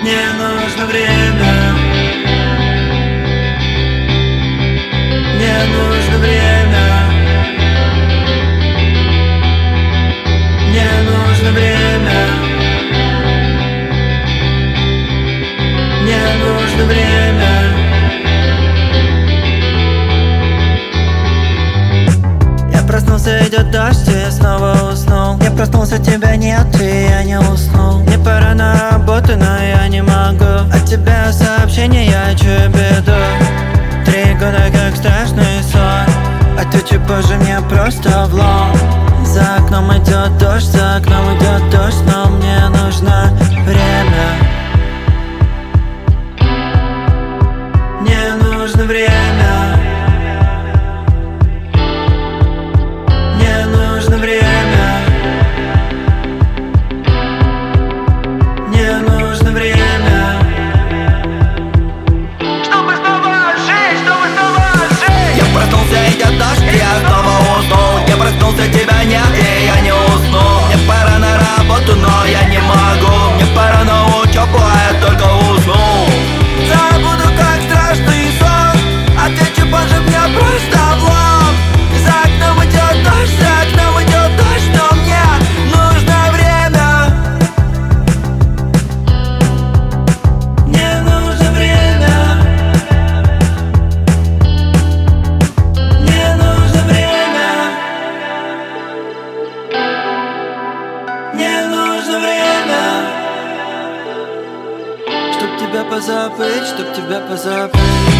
Мне нужно время. Мне нужно время. Мне нужно время. Мне нужно время. Я проснулся, идет дождь, и я снова уснул. Я проснулся, тебя нет, и я не уснул. Мне пора на работу, но я не могу. От тебя сообщение, я чую беду. 3 года как страшный сон. Отвечу позже, мне просто влом. За окном идет дождь, за окном идет дождь, но мне нужно время. Мне нужно время. Мне нужно время. Мне нужно время. Чтобы снова жить, чтобы снова жить. Я проснулся, идет дождь, и я снова уснул. Я проснулся, тебя нет, и я не уснул. Мне пора на работу, но я не могу. Мне пора на учебу, а я только уснул. Забуду, как страшный сон. Отвечу позже, мне просто влом. За окном идет дождь, за окном идет дождь, но мне нужно время. Мне нужно время. Мне нужно время. Мне нужно время. Чтоб тебя позабыть, чтоб тебя позабыть.